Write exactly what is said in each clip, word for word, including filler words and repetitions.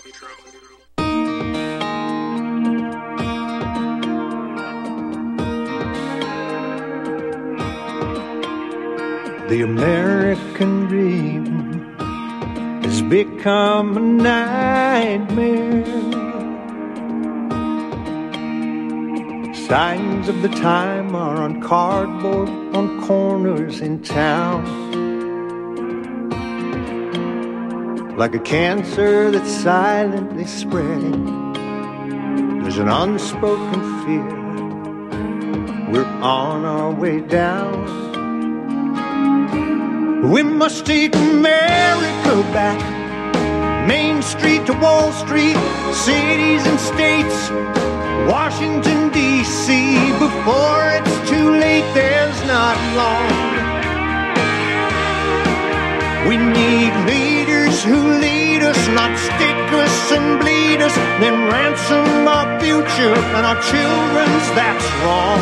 The American dream has become a nightmare. Signs of the time are on cardboard on corners in town. Like a cancer that's silently spreading, there's an unspoken fear. We're on our way down. We must take America back. Main Street to Wall Street, cities and states, Washington, D C Before it's too late, there's not long. We need leaders who lead us, not stick us and bleed us, then ransom our future and our children's, that's wrong.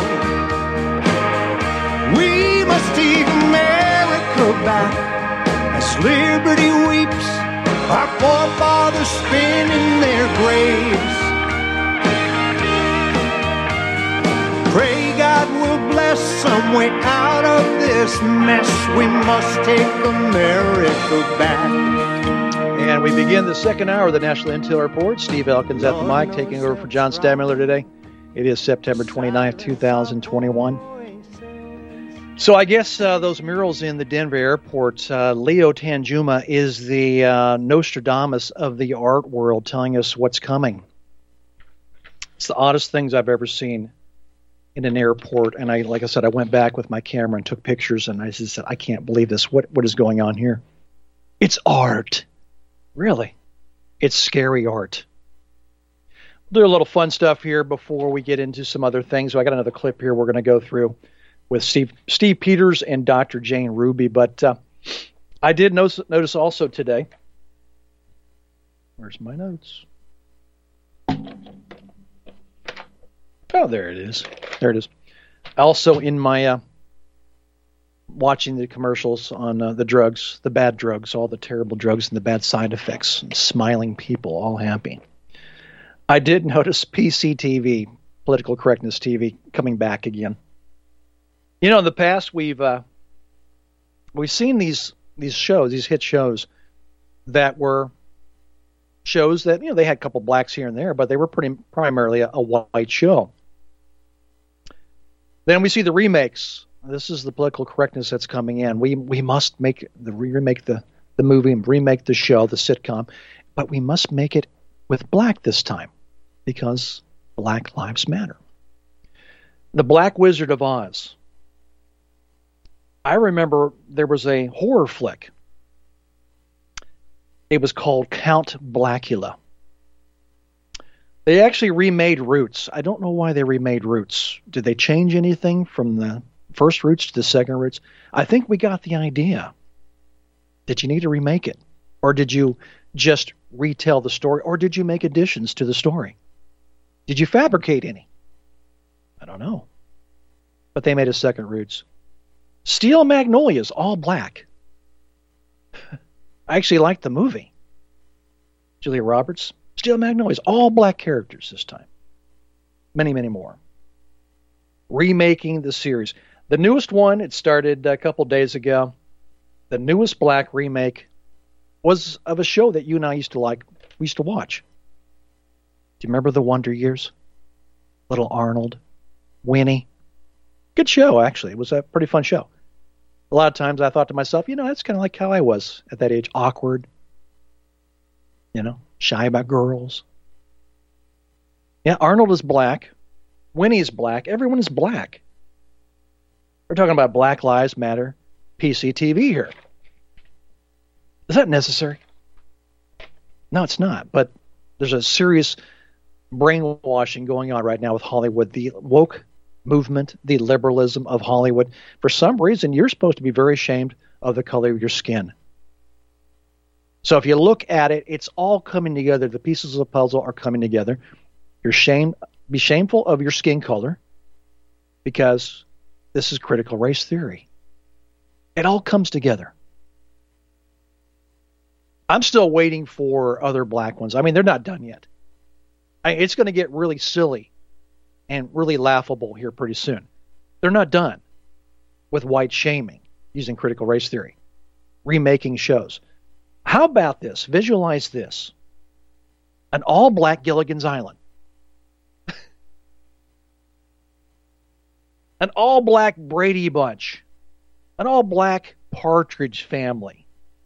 We must take America back as liberty weeps, our forefathers spin in their graves. Pray God will bless some way out of this mess. We must take America back. And we begin the second hour of the National Intel Report. Steve Elkins at the mic, taking over for John Stadmiller today. It is September twenty-ninth, twenty twenty-one. So I guess uh, those murals in the Denver airport, uh, Leo Tanjuma is the uh, Nostradamus of the art world, telling us what's coming. It's the oddest things I've ever seen in an airport. And I, like I said, I went back with my camera and took pictures, and I just said, I can't believe this. What What is going on here? It's art. Really. It's scary art. We'll do a little fun stuff here before we get into some other things. So I got another clip here we're going to go through with Steve Steve Peters and Doctor Jane Ruby. But uh, I did notice, notice also today, where's my notes? Oh, there it is. There it is. Also in my, uh, watching the commercials on uh, the drugs, the bad drugs, all the terrible drugs and the bad side effects, and smiling people, all happy. I did notice P C T V, Political Correctness T V, coming back again. You know, in the past, we've uh, we've seen these these shows, these hit shows, that were shows that, you know, they had a couple blacks here and there, but they were pretty primarily a, a white show. Then we see the remakes. This is the political correctness that's coming in. We we must make the remake the the movie and remake the show, the sitcom, but we must make it with black this time because Black Lives Matter. The Black Wizard of Oz. I remember there was a horror flick. It was called Count Blackula. They actually remade Roots. I don't know why they remade Roots. Did they change anything from the first Roots to the second Roots? I think we got the idea. Did you need to remake it? Or did you just retell the story? Or did you make additions to the story? Did you fabricate any? I don't know. But they made a second Roots. Steel Magnolias, all black. I actually liked the movie. Julia Roberts. Steel Magnolias, all black characters this time. Many, many more. Remaking the series. The newest one, it started a couple days ago. The newest black remake was of a show that you and I used to like. We used to watch. Do you remember the Wonder Years? Little Arnold, Winnie. Good show, actually. It was a pretty fun show. A lot of times I thought to myself, you know, that's kind of like how I was at that age. Awkward. You know, shy about girls. Yeah, Arnold is black. Winnie is black. Everyone is black. We're talking about Black Lives Matter, P C T V here. Is that necessary? No, it's not. But there's a serious brainwashing going on right now with Hollywood. The woke movement, the liberalism of Hollywood. For some reason, you're supposed to be very ashamed of the color of your skin. So if you look at it, it's all coming together. The pieces of the puzzle are coming together. You're shame, be shameful of your skin color because this is critical race theory. It all comes together. I'm still waiting for other black ones. I mean, they're not done yet. I, it's going to get really silly and really laughable here pretty soon. They're not done with white shaming using critical race theory, remaking shows. How about this? Visualize this. An all-black Gilligan's Island. An all-black Brady Bunch. An all-black Partridge Family.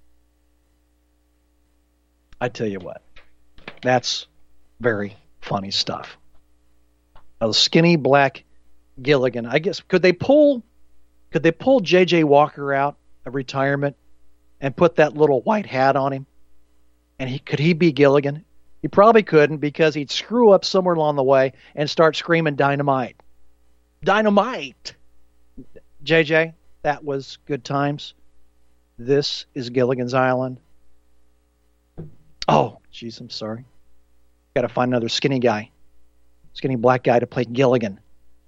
I tell you what, that's very funny stuff. A skinny black Gilligan. I guess could they pull could they pull J J Walker out of retirement and put that little white hat on him? And he could he be Gilligan? He probably couldn't, because he'd screw up somewhere along the way and start screaming dynamite. Dynamite. J J, that was good times. This is Gilligan's Island. Oh, jeez, I'm sorry. Got to find another skinny guy. Skinny black guy to play Gilligan.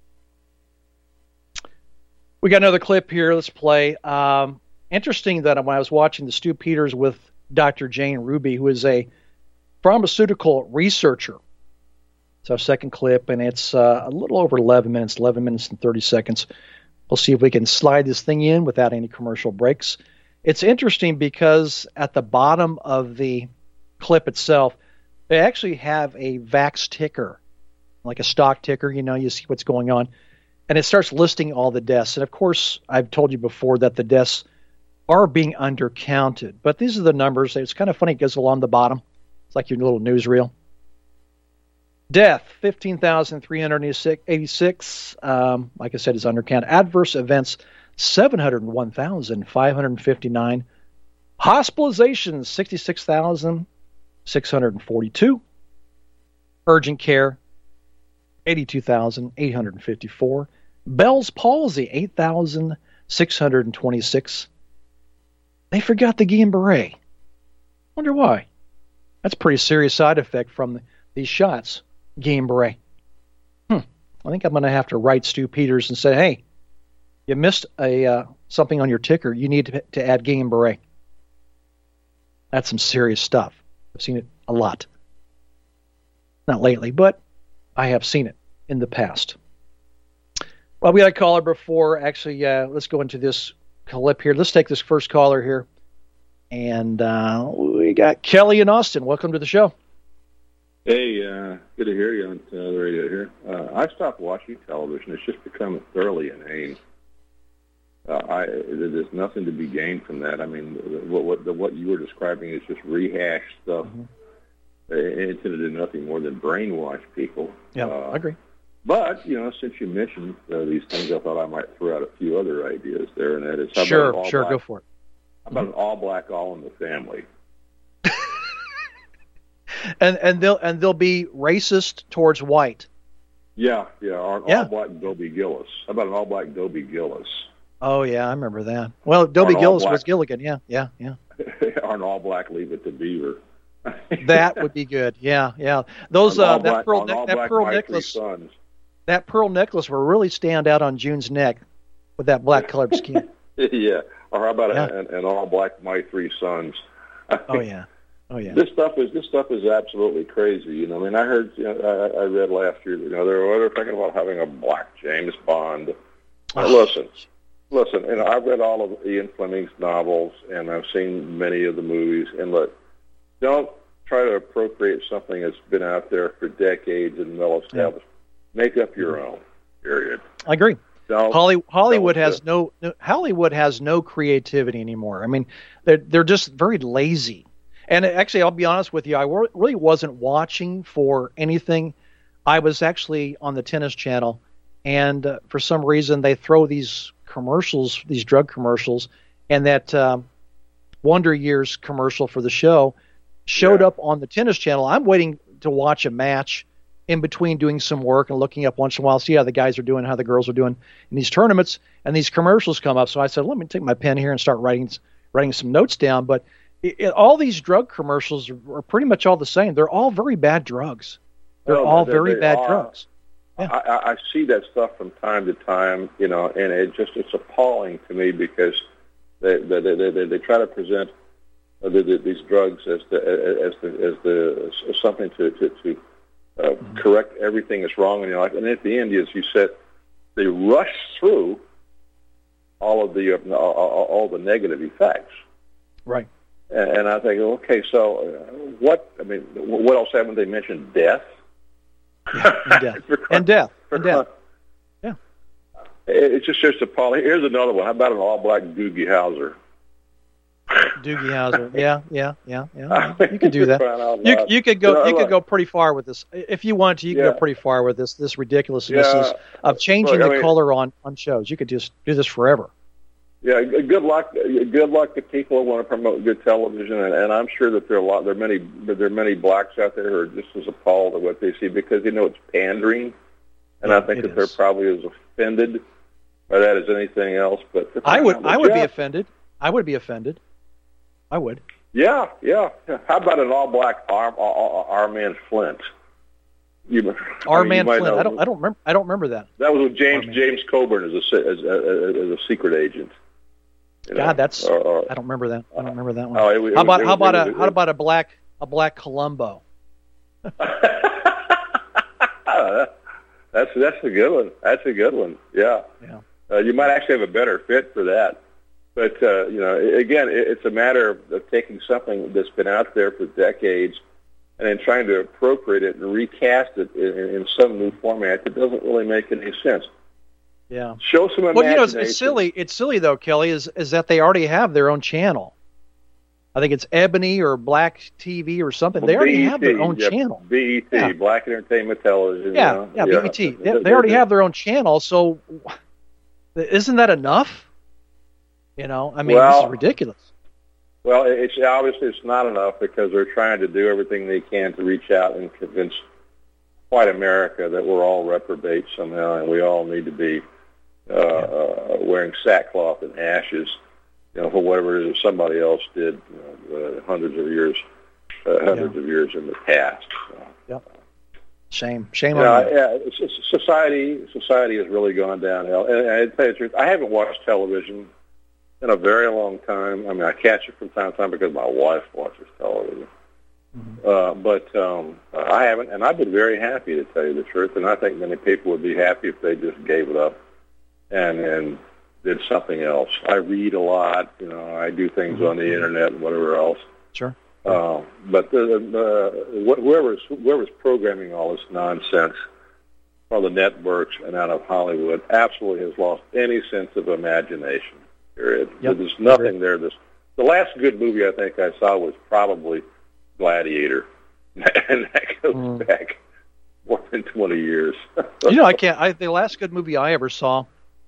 We got another clip here. Let's play. Um, interesting that when I was watching the Stu Peters with Doctor Jane Ruby, who is a pharmaceutical researcher. It's our second clip, and it's uh, a little over eleven minutes, eleven minutes and thirty seconds. We'll see if we can slide this thing in without any commercial breaks. It's interesting because at the bottom of the clip itself, they actually have a Vax ticker, like a stock ticker. You know, you see what's going on. And it starts listing all the deaths. And, of course, I've told you before that the deaths are being undercounted. But these are the numbers. It's kind of funny. It goes along the bottom. It's like your little newsreel. Death, fifteen thousand three hundred eighty-six. Um, like I said, is undercounted. Adverse events, seven hundred one thousand five hundred fifty-nine. Hospitalizations, sixty-six thousand six hundred forty-two. Urgent care, eighty-two thousand eight hundred fifty-four. Bell's palsy, eight thousand six hundred twenty-six. They forgot the Guillain-Barré. Wonder why. That's a pretty serious side effect from the, these shots, Guillain-Barré. Hmm. I think I'm going to have to write Stu Peters and say, hey, you missed a uh, something on your ticker. You need to, to add Guillain-Barré. That's some serious stuff. I've seen it a lot. Not lately, but I have seen it in the past. Well, we had a caller before. Actually, uh, let's go into this clip here. Let's take this first caller here. And uh, we got Kelly in Austin. Welcome to the show. Hey, uh, good to hear you on uh, the radio here. Uh, I stopped watching television. It's just become thoroughly inane. Uh, I, there's nothing to be gained from that. I mean, what what, the, what you were describing is just rehashed stuff. Mm-hmm. It intended to do nothing more than brainwash people. Yeah, uh, I agree. But, you know, since you mentioned uh, these things, I thought I might throw out a few other ideas there, and that is... How sure, about sure, black, go for it. How about mm-hmm. an all-black, all in the family? and and they'll and they'll be racist towards white. Yeah, yeah, or an yeah. all-black Dobie Gillis. How about an all-black Dobie Gillis? Oh, yeah, I remember that. Well, Dobie Gillis was Gilligan, yeah, yeah, yeah. Or an all-black Leave It to Beaver. That would be good, yeah, yeah. Those uh, that black, pearl ne- that pearl necklace, that pearl necklace will really stand out on June's neck with that black colored skin. Yeah, or how about yeah. an, an all-black My Three Sons? Oh yeah, oh yeah. This stuff is this stuff is absolutely crazy. You know, I mean, I heard, you know, I, I read last year, you know, they were, they were thinking about having a black James Bond. Now, listen. Listen, you know, I've read all of Ian Fleming's novels, and I've seen many of the movies. And look, don't try to appropriate something that's been out there for decades and well established. Yeah. Make up your own. Period. I agree. Don't, Holly, Hollywood has no, no Hollywood has no creativity anymore. I mean, they're they're just very lazy. And actually, I'll be honest with you, I really wasn't watching for anything. I was actually on the Tennis Channel, and uh, for some reason they throw these commercials, these drug commercials, and that um, Wonder Years commercial for the show showed yeah. up on the Tennis Channel. I'm waiting to watch a match in between doing some work and looking up once in a while, see how the guys are doing, how the girls are doing in these tournaments, and these commercials come up. So I said, let me take my pen here and start writing writing some notes down. But it, it, all these drug commercials are, are pretty much all the same. They're all very bad drugs. They're well, all they, very they bad are. drugs. Yeah. I, I see that stuff from time to time, you know, and it just it's appalling to me because they they they, they, they try to present uh, the, the, these drugs as the as the as the as something to to, to uh, mm-hmm. correct everything that's wrong in your life. And at the end, as you said, they rush through all of the uh, all, all the negative effects. Right. And, and I think, okay, so uh, what? I mean, what else haven't they mentioned? Death. Yeah, and death. for, and death. For, and death. Yeah. It's just just a poly. Here's another one. How about an all-black Doogie Howser? Doogie Howser. Yeah, yeah, yeah, yeah. You could do that. You you could go you, know, you could go pretty far with this if you want to. You can yeah. go pretty far with this this ridiculousness yeah. of changing Look, the mean, color on, on shows. You could just do this forever. Yeah, good luck. Good luck to people who want to promote good television, and, and I'm sure that there are a lot. There are many. There are many blacks out there who are just as appalled at what they see because you know it's pandering, and yeah, I think that is. They're probably as offended by that as anything else. But I would. I would yeah. be offended. I would be offended. I would. Yeah, yeah. How about an all-black arm, our man Flint? You, our I mean, man Flint. Know, I don't. I don't remember. I don't remember that. That was with James James Coburn as a as a, as a secret agent. You know? God, that's. Uh, I don't remember that. I don't remember that one. Oh, it, it, how about it, how about it, a how about a black a black Columbo? that's that's a good one. That's a good one. Yeah. Yeah. Uh, you might actually have a better fit for that. But, uh, you know, again, it's a matter of, of taking something that's been out there for decades and then trying to appropriate it and recast it in, in some new format that doesn't really make any sense. Yeah. Show some imagination. Well, you know, it's, it's silly. It's silly, though, Kelly, is, is that they already have their own channel. I think it's Ebony or Black T V or something. Well, they already B E T, have their own yeah, channel. B E T, yeah. Black Entertainment Television. Yeah, you know? yeah, yeah, B E T. They, they already have their own channel, so isn't that enough? You know, I mean, well, this is ridiculous. Well, it's obviously it's not enough because they're trying to do everything they can to reach out and convince white America that we're all reprobates somehow and we all need to be uh, yeah. uh, wearing sackcloth and ashes, you know, for whatever it is somebody else did you know, uh, hundreds of years, uh, hundreds yeah. of years in the past. So, yep. Shame, shame yeah, on you. Yeah, it's, it's society. Society has really gone downhill. And, and I'd tell you the truth, I haven't watched television in a very long time. I mean, I catch it from time to time because my wife watches television. Mm-hmm. Uh, but um, I haven't, and I've been very happy to tell you the truth. And I think many people would be happy if they just gave it up and and did something else. I read a lot. You know, I do things mm-hmm. on the internet and whatever else. Sure. Uh, but the, the, whoever's whoever's programming all this nonsense from the networks and out of Hollywood absolutely has lost any sense of imagination. Period. Yep. There's nothing there. This, the last good movie I think I saw was probably Gladiator, and that goes mm. back more than twenty years. You know, I can't. I, the last good movie I ever saw,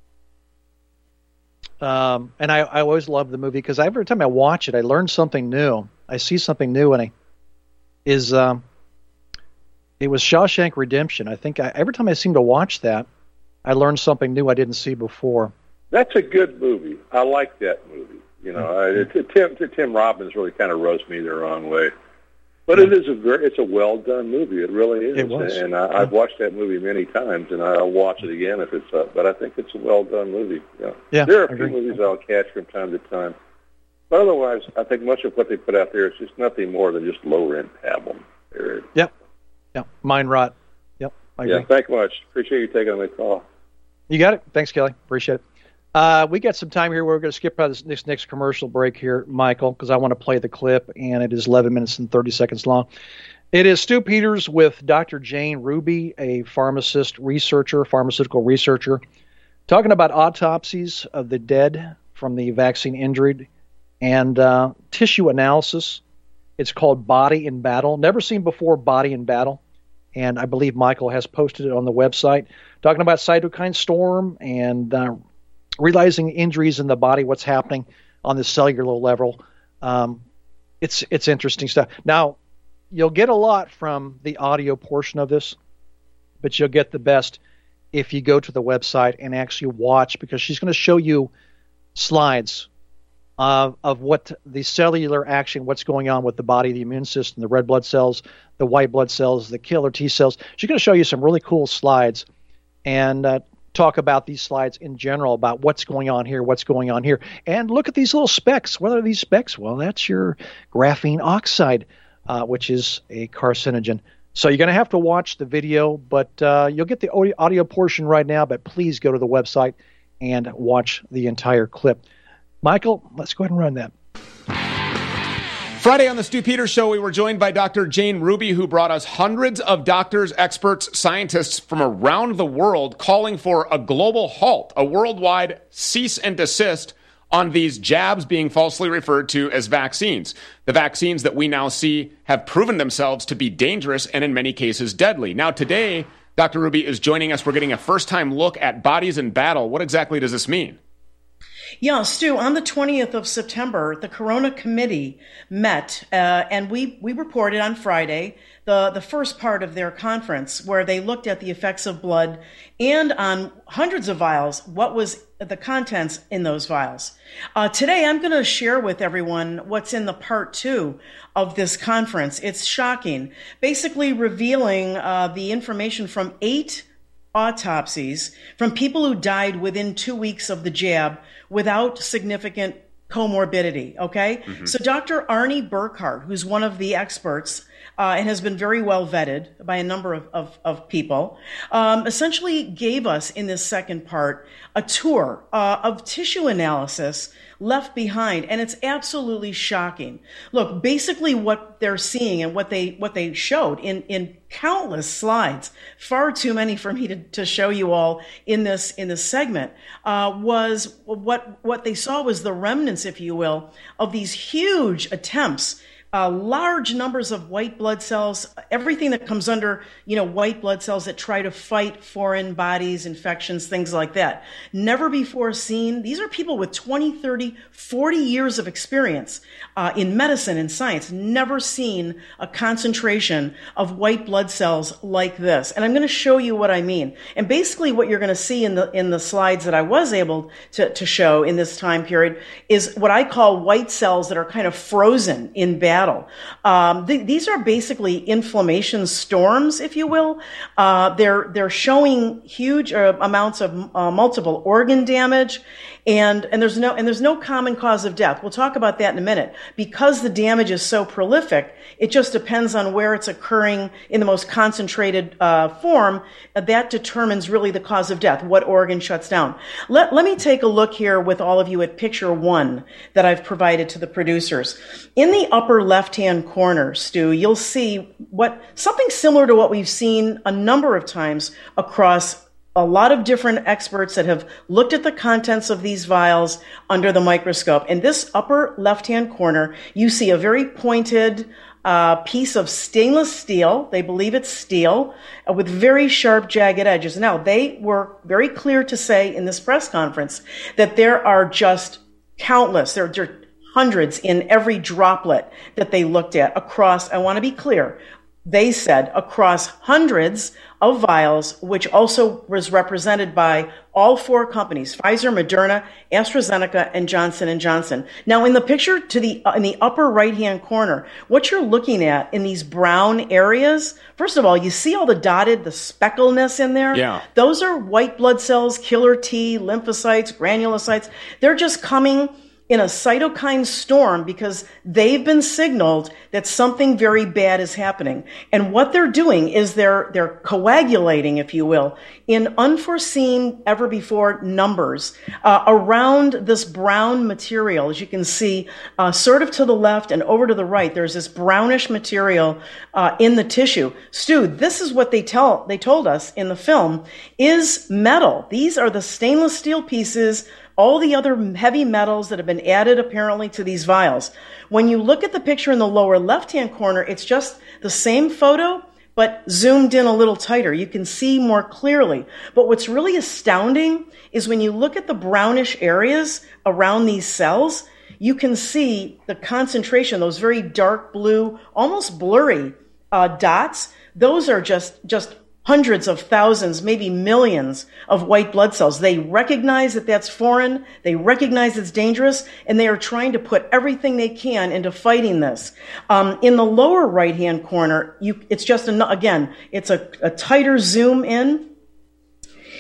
um, and I, I always love the movie because every time I watch it, I learn something new. I see something new, and I is um, it was Shawshank Redemption. I think I, every time I seem to watch that, I learn something new I didn't see before. That's a good movie. I like that movie. You know, mm-hmm. I, Tim Tim Robbins really kind of roast me the wrong way, but mm-hmm. it is a very it's a well done movie. It really is. It was. And I, I've watched that movie many times, and I'll watch it again if it's up. But I think it's a well done movie. Yeah. yeah there are a few movies I'll catch from time to time, but otherwise, I think much of what they put out there is just nothing more than just low rent pablum. Period. Yep. Yep. Mind rot. Yep. I agree. Yeah. Thank you much. Appreciate you taking my call. You got it. Thanks, Kelly. Appreciate it. Uh, we got some time here. We're going to skip out this next, next commercial break here, Michael, because I want to play the clip, and it is eleven minutes and thirty seconds long. It is Stu Peters with Doctor Jane Ruby, a pharmacist researcher, pharmaceutical researcher, talking about autopsies of the dead from the vaccine injured and uh, tissue analysis. It's called Body in Battle. Never seen before, Body in Battle. And I believe Michael has posted it on the website, talking about cytokine storm and uh, realizing injuries in the body, what's happening on the cellular level. Um, it's it's interesting stuff. Now, you'll get a lot from the audio portion of this, but you'll get the best if you go to the website and actually watch, because she's going to show you slides of, of what the cellular action, what's going on with the body, the immune system, the red blood cells, the white blood cells, the killer T cells. She's going to show you some really cool slides and uh, talk about these slides in general, about what's going on here, what's going on here. And look at these little specks. What are these specks? Well, that's your graphene oxide, uh, which is a carcinogen. So you're going to have to watch the video, but uh, you'll get the audio, audio portion right now, but please go to the website and watch the entire clip. Michael, let's go ahead and run that. Friday on the Stu Peters Show, we were joined by Doctor Jane Ruby, who brought us hundreds of doctors, experts, scientists from around the world calling for a global halt, a worldwide cease and desist on these jabs being falsely referred to as vaccines. The vaccines that we now see have proven themselves to be dangerous and in many cases deadly. Now today, Doctor Ruby is joining us. We're getting a first-time look at bodies in battle. What exactly does this mean? Yeah, Stu, on the twentieth of September, the Corona Committee met, uh, and we, we reported on Friday the, the first part of their conference, where they looked at the effects of blood and on hundreds of vials, what was the contents in those vials. Uh, today, I'm going to share with everyone what's in the part two of this conference. It's shocking, basically revealing uh, the information from eight autopsies from people who died within two weeks of the jab without significant comorbidity, okay? Mm-hmm. So Doctor Arnie Burkhart, who's one of the experts uh, and has been very well vetted by a number of, of, of people, um, essentially gave us in this second part a tour uh, of tissue analysis left behind, and it's absolutely shocking. Look, basically what they're seeing and what they what they showed in, in countless slides, far too many for me to, to show you all in this in this segment, uh, was what what they saw was the remnants, if you will, of these huge attempts. Uh, large numbers of white blood cells, everything that comes under, you know, white blood cells that try to fight foreign bodies, infections, things like that. Never before seen. These are people with twenty, thirty, forty years of experience uh, in medicine and science. Never seen a concentration of white blood cells like this. And I'm going to show you what I mean. And basically what you're going to see in the in the slides that I was able to, to show in this time period is what I call white cells that are kind of frozen in battle. Um, th- these are basically inflammation storms, if you will. Uh, they're they're showing huge uh, amounts of uh, multiple organ damage, and and there's no and there's no common cause of death. We'll talk about that in a minute. Because the damage is so prolific, it just depends on where it's occurring in the most concentrated uh, form. Uh, that determines really the cause of death, what organ shuts down. Let let me take a look here with all of you at picture one that I've provided to the producers. In the upper left-hand corner, Stu, you'll see what something similar to what we've seen a number of times across a lot of different experts that have looked at the contents of these vials under the microscope. In this upper left-hand corner, you see a very pointed uh, piece of stainless steel. They believe it's steel uh, with very sharp, jagged edges. Now, they were very clear to say in this press conference that there are just countless, there are hundreds in every droplet that they looked at across, I want to be clear, they said across hundreds of vials, which also was represented by all four companies, Pfizer, Moderna, AstraZeneca, and Johnson and Johnson. Now, in the picture to the in the upper right-hand corner, what you're looking at in these brown areas, first of all, you see all the dotted, the speckleness in there? Yeah. Those are white blood cells, killer T, lymphocytes, granulocytes. They're just coming in a cytokine storm because they've been signaled that something very bad is happening. And what they're doing is they're they're coagulating, if you will, in unforeseen, ever before numbers uh, around this brown material. As you can see, uh, sort of to the left and over to the right, there's this brownish material uh, in the tissue. Stu, this is what they tell they told us in the film is metal. These are the stainless steel pieces, all the other heavy metals that have been added apparently to these vials. When you look at the picture in the lower left-hand corner, it's just the same photo, but zoomed in a little tighter. You can see more clearly. But what's really astounding is when you look at the brownish areas around these cells, you can see the concentration, those very dark blue, almost blurry uh, dots. Those are just, just hundreds of thousands, maybe millions of white blood cells. They recognize that that's foreign. They recognize it's dangerous, and they are trying to put everything they can into fighting this. Um, in the lower right-hand corner, you, it's just, a, again, it's a, a tighter zoom in.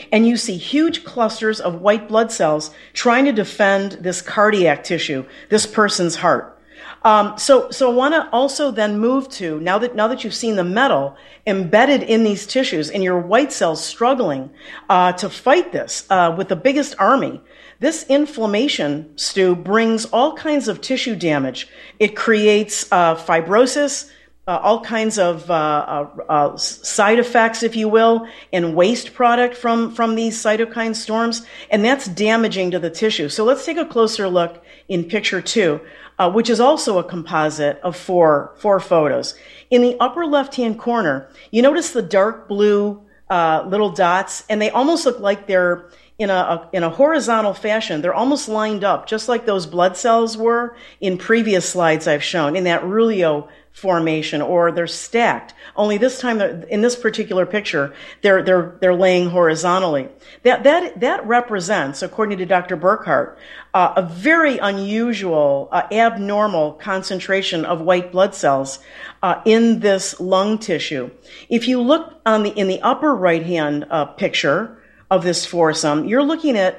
and you see huge clusters of white blood cells trying to defend this cardiac tissue, this person's heart. Um, so, so I want to also then move to, now that, now that you've seen the metal embedded in these tissues and your white cells struggling uh, to fight this uh, with the biggest army, this inflammation, Stu, brings all kinds of tissue damage. It creates uh, fibrosis, uh, all kinds of uh, uh, uh, side effects, if you will, and waste product from, from these cytokine storms, and that's damaging to the tissue. So let's take a closer look in picture two. Uh, which is also a composite of four, four photos. In the upper left-hand corner, you notice the dark blue uh, little dots, and they almost look like they're in a, a in a horizontal fashion. They're almost lined up, just like those blood cells were in previous slides I've shown, in that Rulio formation, or they're stacked. Only this time, in this particular picture, they're they're they're laying horizontally. That that that represents, according to Doctor Burkhart, uh, a very unusual, uh, abnormal concentration of white blood cells uh, in this lung tissue. If you look on the in the upper right hand uh, picture of this foursome, you're looking at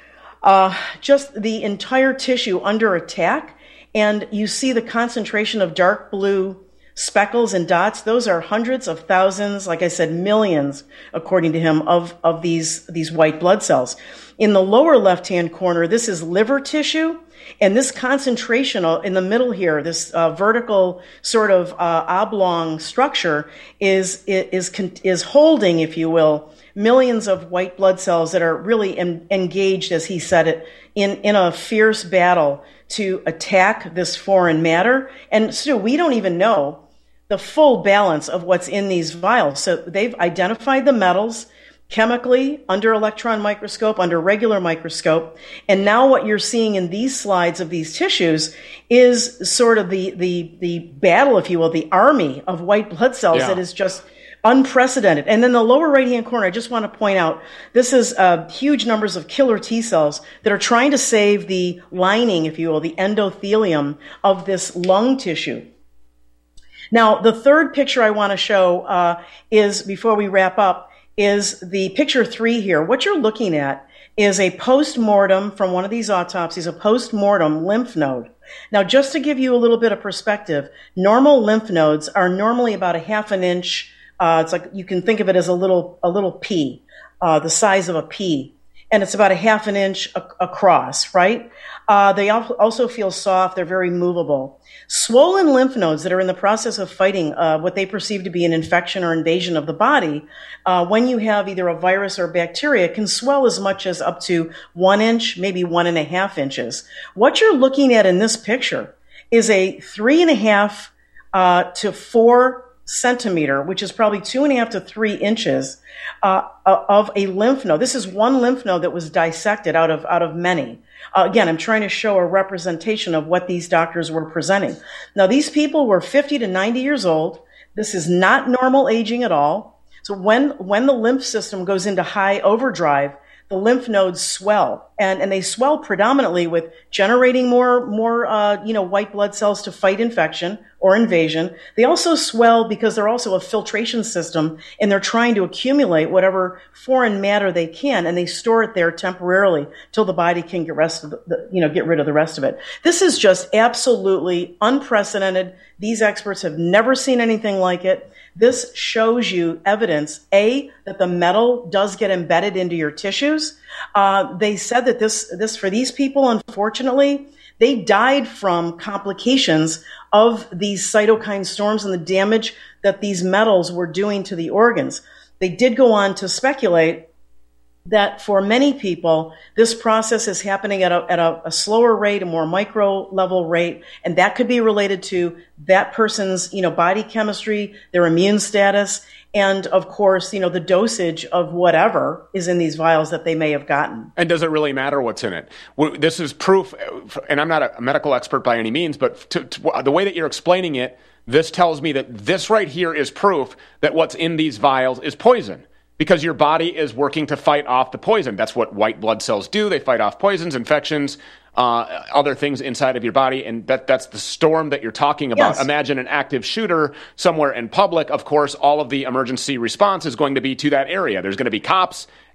uh, just the entire tissue under attack. And you see the concentration of dark blue speckles and dots. Those are hundreds of thousands, like I said, millions, according to him, of, of these, these white blood cells. In the lower left-hand corner, this is liver tissue. And this concentration in the middle here, this uh, vertical sort of uh, oblong structure is, is, is holding, if you will, millions of white blood cells that are really en- engaged, as he said it, in, in a fierce battle to attack this foreign matter. And Stu, we don't even know the full balance of what's in these vials. So they've identified the metals chemically under electron microscope, under regular microscope. And now what you're seeing in these slides of these tissues is sort of the, the, the battle, if you will, the army of white blood cells yeah. that is just unprecedented. And then the lower right-hand corner, I just want to point out, this is uh, huge numbers of killer T cells that are trying to save the lining, if you will, the endothelium of this lung tissue. Now, the third picture I want to show uh, is, before we wrap up, is the picture three here. What you're looking at is a post-mortem from one of these autopsies, a post-mortem lymph node. Now, just to give you a little bit of perspective, normal lymph nodes are normally about a half an inch. Uh, it's like, you can think of it as a little, a little pea, uh, the size of a pea. And it's about a half an inch a- across, right? Uh, they al- also feel soft. They're very movable. Swollen lymph nodes that are in the process of fighting uh, what they perceive to be an infection or invasion of the body, uh, when you have either a virus or bacteria, can swell as much as up to one inch, maybe one and a half inches. What you're looking at in this picture is a three and a half uh, to four centimeter, which is probably two and a half to three inches uh, of a lymph node. This is one lymph node that was dissected out of out of many. Uh, again, I'm trying to show a representation of what these doctors were presenting. Now, these people were fifty to ninety years old. This is not normal aging at all. So when when the lymph system goes into high overdrive, the lymph nodes swell, and, and they swell predominantly with generating more, more, uh, you know, white blood cells to fight infection or invasion. They also swell because they're also a filtration system, and they're trying to accumulate whatever foreign matter they can, and they store it there temporarily till the body can get rest of the, the, you know, get rid of the rest of it. This is just absolutely unprecedented. These experts have never seen anything like it. This shows you evidence, A, that the metal does get embedded into your tissues. Uh, they said that this, this for these people, unfortunately, they died from complications of these cytokine storms and the damage that these metals were doing to the organs. They did go on to speculate that for many people, this process is happening at a, at a, a slower rate, a more micro level rate, and that could be related to that person's, you know, body chemistry, their immune status, and of course, you know, the dosage of whatever is in these vials that they may have gotten. And does it really matter what's in it? This is proof, and I'm not a medical expert by any means, but to, to, the way that you're explaining it, this tells me that this right here is proof that what's in these vials is poison. Because your body is working to fight off the poison. That's what white blood cells do. They fight off poisons, infections, uh, other things inside of your body. And that, that's the storm that you're talking about. Yes. Imagine an active shooter somewhere in public. Of course, all of the emergency response is going to be to that area. There's going to be cops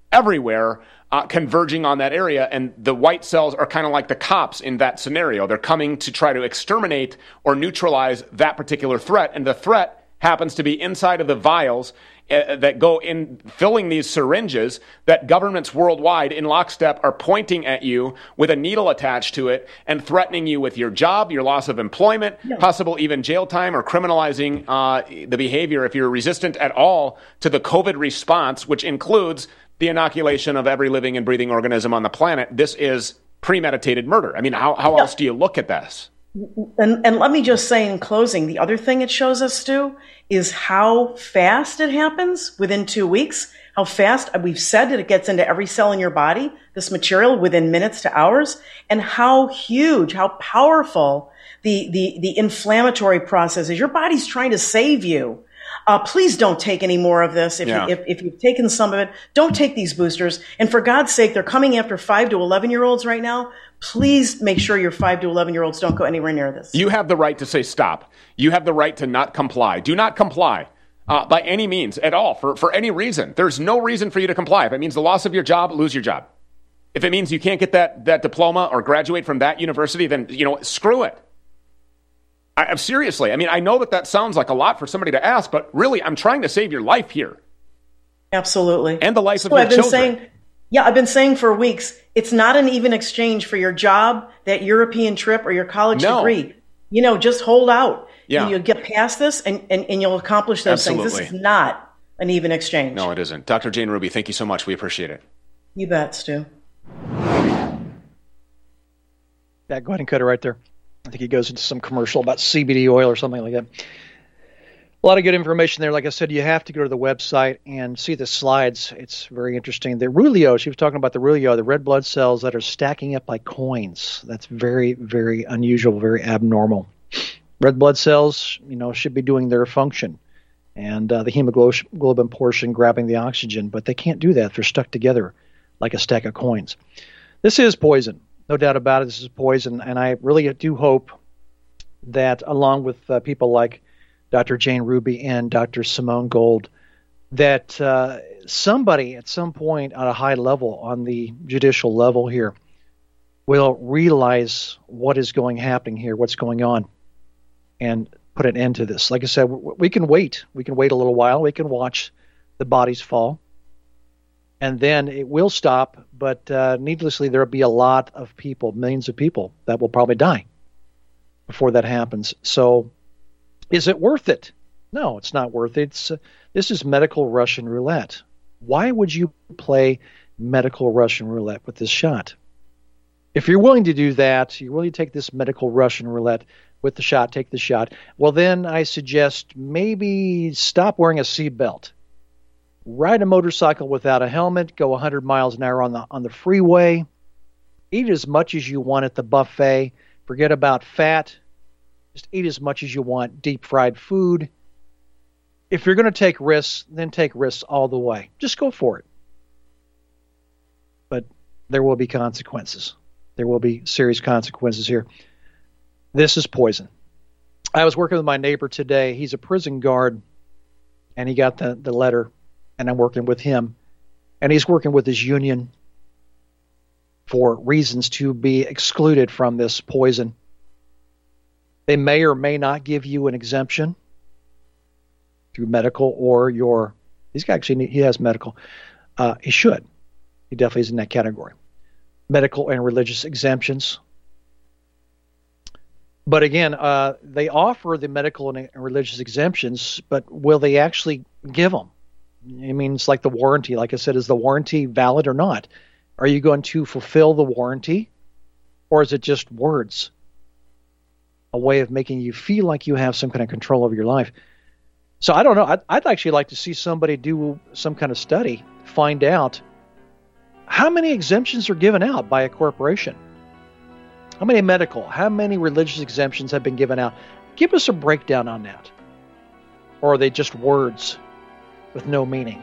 everywhere uh, converging on that area. And the white cells are kind of like the cops in that scenario. They're coming to try to exterminate or neutralize that particular threat. And the threat happens to be inside of the vials uh, that go in, filling these syringes that governments worldwide in lockstep are pointing at you with a needle attached to it and threatening you with your job, your loss of employment, yeah. possible even jail time, or criminalizing uh, the behavior if you're resistant at all to the COVID response, which includes the inoculation of every living and breathing organism on the planet. This is premeditated murder. I mean, how, how yeah. else do you look at this? And, and let me just say in closing, the other thing it shows us, Stu, is how fast it happens within two weeks, how fast we've said that it gets into every cell in your body, this material, within minutes to hours, and how huge, how powerful the, the, the inflammatory process is. Your body's trying to save you. Uh, please don't take any more of this. If, yeah. you, if, if you've taken some of it, don't take these boosters. And for God's sake, they're coming after five to eleven year olds right now. Please make sure your five to eleven year olds don't go anywhere near this. You have the right to say stop. You have the right to not comply. Do not comply uh, by any means at all for, for any reason. There's no reason for you to comply. If it means the loss of your job, lose your job. If it means you can't get that, that diploma or graduate from that university, then, you know, screw it. I, seriously, I mean, I know that that sounds like a lot for somebody to ask, but really, I'm trying to save your life here. Absolutely. And the life of so your I've been children. Saying, yeah, I've been saying for weeks, it's not an even exchange for your job, that European trip, or your college no. degree. You know, just hold out. Yeah. And you'll get past this, and, and, and you'll accomplish those Absolutely. things. This is not an even exchange. No, it isn't. Doctor Jane Ruby, thank you so much. We appreciate it. You bet, Stu. Yeah, go ahead and cut it right there. I think he goes into some commercial about C B D oil or something like that. A lot of good information there. Like I said, you have to go to the website and see the slides. It's very interesting. The Rulio, she was talking about the Rulio, the red blood cells that are stacking up like coins. That's very, very unusual, very abnormal. Red blood cells, you know, should be doing their function. And uh, the hemoglobin portion grabbing the oxygen, but they can't do that. They're stuck together like a stack of coins. This is poison. No doubt about it, this is poison, and I really do hope that along with uh, people like Doctor Jane Ruby and Doctor Simone Gold, that uh, somebody at some point at a high level on the judicial level here will realize what is going happening here, what's going on, and put an end to this. Like I said, we can wait. We can wait a little while. We can watch the bodies fall. And then it will stop, but uh, needlessly, there will be a lot of people, millions of people, that will probably die before that happens. So is it worth it? No, it's not worth it. It's, uh, this is medical Russian roulette. Why would you play medical Russian roulette with this shot? If you're willing to do that, you're willing to take this medical Russian roulette with the shot, take the shot, well, then I suggest maybe stop wearing a seatbelt. Ride a motorcycle without a helmet, go one hundred miles an hour on the on the freeway, eat as much as you want at the buffet, forget about fat, just eat as much as you want, deep fried food. If you're going to take risks, then take risks all the way. Just go for it. But there will be consequences. There will be serious consequences here. This is poison. I was working with my neighbor today. He's a prison guard, and he got the, the letter. And I'm working with him, and he's working with his union for reasons to be excluded from this poison. They may or may not give you an exemption through medical or your, he's actually, he has medical. Uh, he should. He definitely is in that category. Medical and religious exemptions. But again, uh, they offer the medical and religious exemptions, but will they actually give them? I mean, it's like the warranty. Like I said, is the warranty valid or not? Are you going to fulfill the warranty, or is it just words? A way of making you feel like you have some kind of control over your life. So I don't know. I'd, I'd actually like to see somebody do some kind of study, find out how many exemptions are given out by a corporation. How many medical, how many religious exemptions have been given out? Give us a breakdown on that. Or are they just words with no meaning?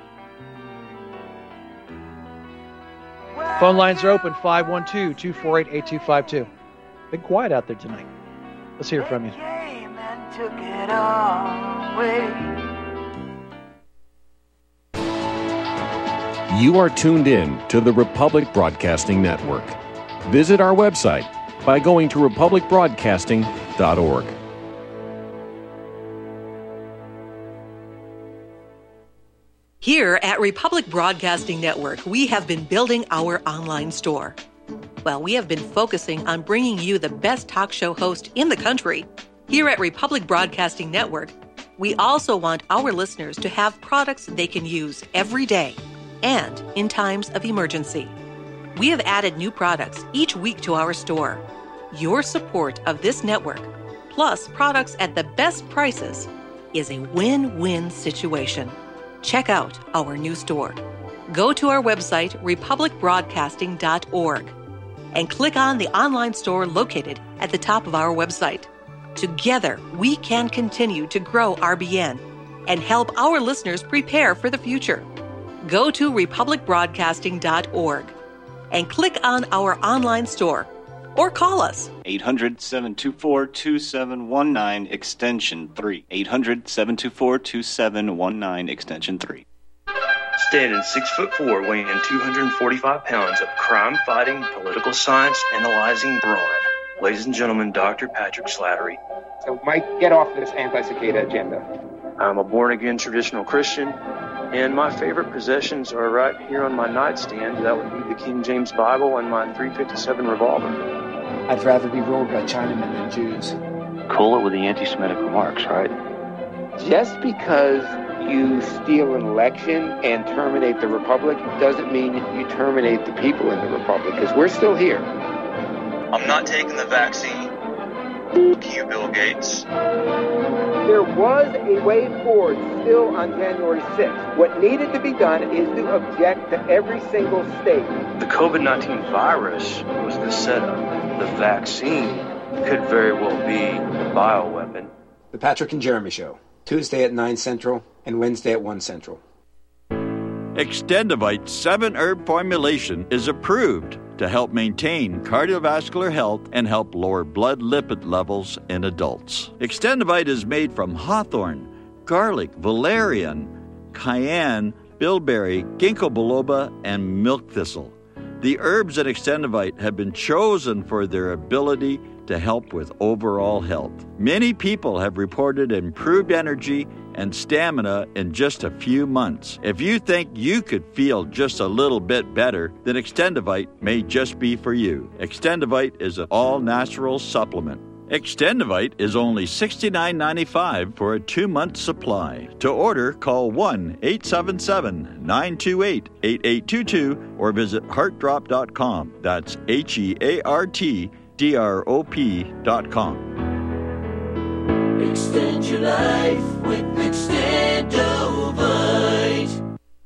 Phone lines are open, five one two, two four eight, eight two five two. Been quiet out there tonight. Let's hear from you. Came and took it away. You are tuned in to the Republic Broadcasting Network. Visit our website by going to republic broadcasting dot org. Here at Republic Broadcasting Network, we have been building our online store. Well, we have been focusing on bringing you the best talk show host in the country. Here at Republic Broadcasting Network, we also want our listeners to have products they can use every day and in times of emergency. We have added new products each week to our store. Your support of this network, plus products at the best prices, is a win-win situation. Check out our new store. Go to our website, republic broadcasting dot org, and click on the online store located at the top of our website. Together, we can continue to grow R B N and help our listeners prepare for the future. Go to republic broadcasting dot org and click on our online store or call us. eight hundred, seven two four, two seven one nine, extension three. eight hundred, seven two four, two seven one nine, extension three. Standing six foot four, weighing two hundred forty-five pounds of crime-fighting, political science analyzing brawn. Ladies and gentlemen, Doctor Patrick Slattery. So, Mike, get off this anti-cicada agenda. I'm a born-again traditional Christian, and my favorite possessions are right here on my nightstand. That would be the King James Bible and my three fifty-seven revolver. I'd rather be ruled by Chinamen than Jews. Cool it with the anti-Semitic remarks, right? Just because you steal an election and terminate the Republic doesn't mean you terminate the people in the Republic, because we're still here. I'm not taking the vaccine. Fuck you, Bill Gates. There was a way forward still on January sixth. What needed to be done is to object to every single state. The COVID nineteen virus was the setup. The vaccine could very well be the bioweapon. The Patrick and Jeremy Show, Tuesday at nine Central and Wednesday at one Central. Extendivite seven herb formulation is approved to help maintain cardiovascular health and help lower blood lipid levels in adults. Extendivite is made from hawthorn, garlic, valerian, cayenne, bilberry, ginkgo biloba, and milk thistle. The herbs in Extendivite have been chosen for their ability to help with overall health. Many people have reported improved energy and stamina in just a few months. If you think you could feel just a little bit better, then Extendivite may just be for you. Extendivite is an all-natural supplement. Extendivite is only sixty-nine ninety-five for a two-month supply. To order, call one eight seven seven, nine two eight, eight eight two two or visit heart drop dot com. That's H E A R T D R O P dot com. Extend your life with Extendovite.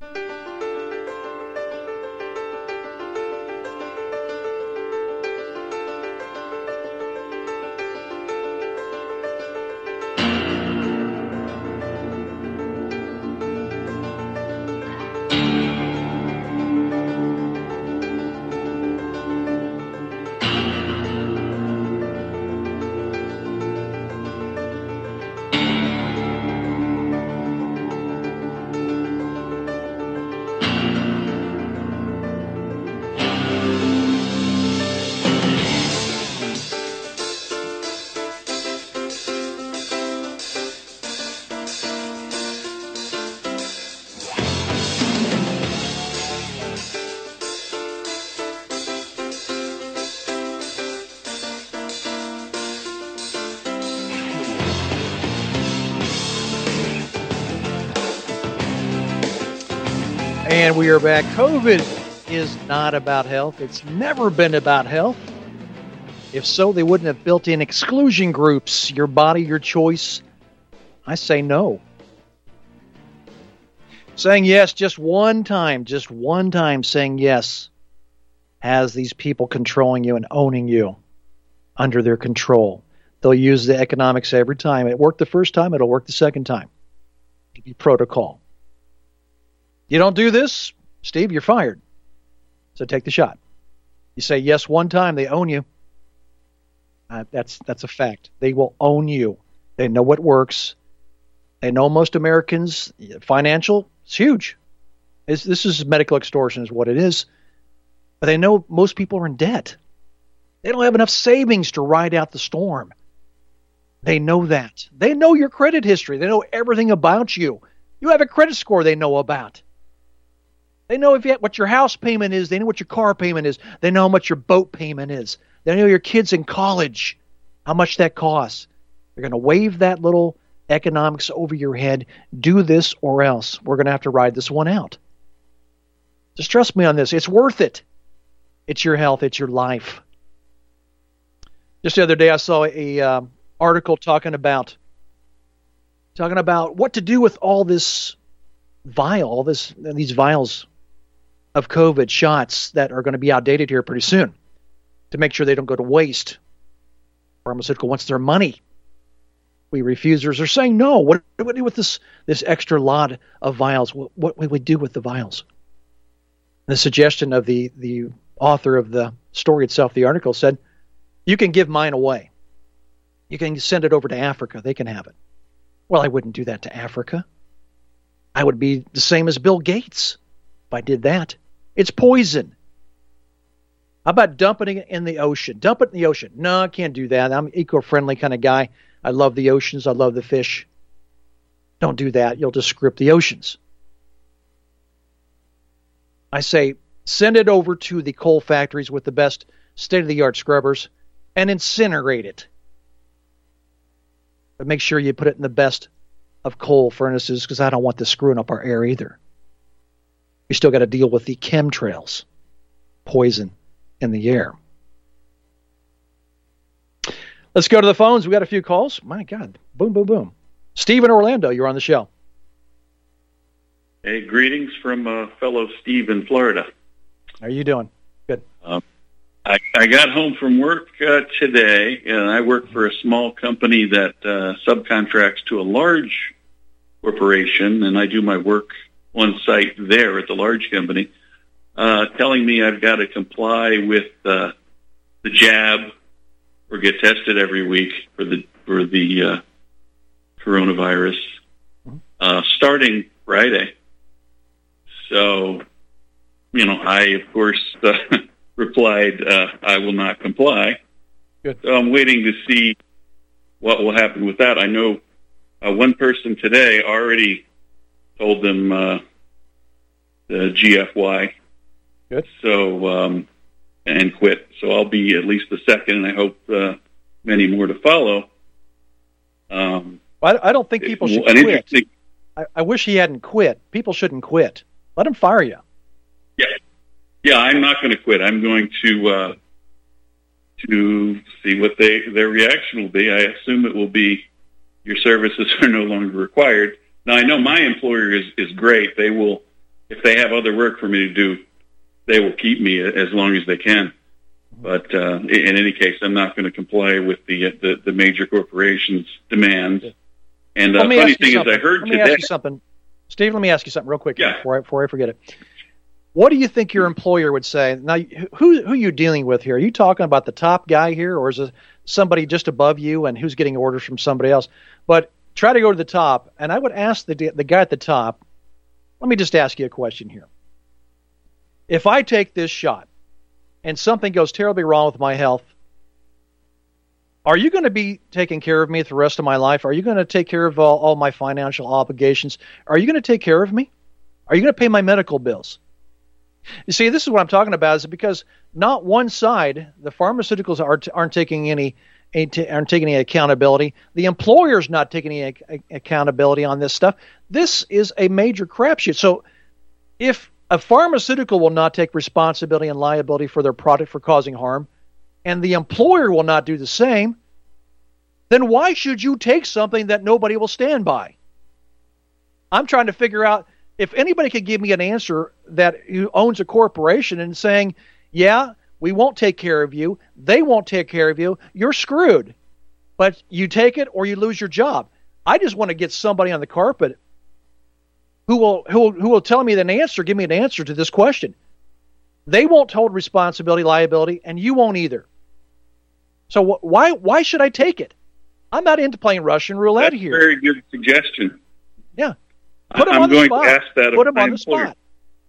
And we are back. COVID is not about health. It's never been about health. If so, they wouldn't have built in exclusion groups. Your body, your choice. I say no. Saying yes just one time, just one time saying yes has these people controlling you and owning you under their control. They'll use the economics every time. It worked the first time, it'll work the second time. It'll be protocol. You don't do this, Steve, you're fired. So take the shot. You say yes one time, they own you. Uh, that's that's a fact. They will own you. They know what works. They know most Americans, financial, it's huge. It's, this is medical extortion is what it is. But they know most people are in debt. They don't have enough savings to ride out the storm. They know that. They know your credit history. They know everything about you. You have a credit score they know about. They know if you, what your house payment is. They know what your car payment is. They know how much your boat payment is. They know your kids in college, how much that costs. They're going to wave that little economics over your head. Do this or else. We're going to have to ride this one out. Just trust me on this. It's worth it. It's your health. It's your life. Just the other day, I saw a uh, article talking about talking about what to do with all this vial, all this these vials of COVID shots that are going to be outdated here pretty soon, to make sure they don't go to waste. Pharmaceutical wants their money. We refusers are saying no. What do we do with this this extra lot of vials? What, what will we do with the vials? The suggestion of the the author of the story itself, the article, said, you can give mine away. You can send it over to Africa. They can have it. Well, I wouldn't do that to Africa. I would be the same as Bill Gates if I did that. It's poison. How about dumping it in the ocean? Dump it in the ocean. No, I can't do that. I'm an eco-friendly kind of guy. I love the oceans. I love the fish. Don't do that. You'll just screw up the oceans. I say, send it over to the coal factories with the best state-of-the-art scrubbers and incinerate it. But make sure you put it in the best of coal furnaces, because I don't want this screwing up our air either. We still got to deal with the chemtrails, poison in the air. Let's go to the phones. We got a few calls. My God. Boom, boom, boom. Steve in Orlando, you're on the show. Hey, greetings from uh, fellow Steve in Florida. How are you doing? Good. Um, I, I got home from work uh, today, and I work for a small company that uh, subcontracts to a large corporation, and I do my work on site there at the large company, uh, telling me I've got to comply with uh, the jab or get tested every week for the for the uh, coronavirus, uh, starting Friday. So, you know, I, of course, uh, replied, uh, I will not comply. Good. So I'm waiting to see what will happen with that. I know uh, one person today already told them uh, the G F Y. Good. So, um, and quit. So I'll be at least the second, and I hope uh, many more to follow. Um, well, I don't think people should quit. I, I wish he hadn't quit. People shouldn't quit. Let him fire you. Yeah. Yeah, I'm not going to quit. I'm going to uh, to see what they their reaction will be. I assume it will be your services are no longer required. Now, I know my employer is, is great. They will, if they have other work for me to do, they will keep me as long as they can. But uh, in any case, I'm not going to comply with the the, the major corporations' demands. And the uh, funny thing is, I heard let today. Let me ask you something. Steve, let me ask you something real quick yeah. before, I, before I forget it. What do you think your employer would say? Now, who who are you dealing with here? Are you talking about the top guy here, or is it somebody just above you and who's getting orders from somebody else? But try to go to the top, and I would ask the the guy at the top, let me just ask you a question here. If I take this shot and something goes terribly wrong with my health, are you going to be taking care of me for the rest of my life? Are you going to take care of all, all my financial obligations? Are you going to take care of me? Are you going to pay my medical bills? You see, this is what I'm talking about, is because not one side, the pharmaceuticals aren't, aren't taking any aren't taking any accountability. The employer's not taking any accountability on this stuff. This is a major crapshoot. So if a pharmaceutical will not take responsibility and liability for their product for causing harm, and the employer will not do the same, then why should you take something that nobody will stand by? I'm trying to figure out if anybody could give me an answer that who owns a corporation and saying, yeah, we won't take care of you, they won't take care of you, you're screwed. But you take it or you lose your job. I just want to get somebody on the carpet who will who will, who will tell me an answer, give me an answer to this question. They won't hold responsibility, liability, and you won't either. So wh- why why should I take it? I'm not into playing Russian roulette That's here. Very good suggestion. Yeah. Put him I'm on the going spot. to ask that Put of him on my the employer. spot.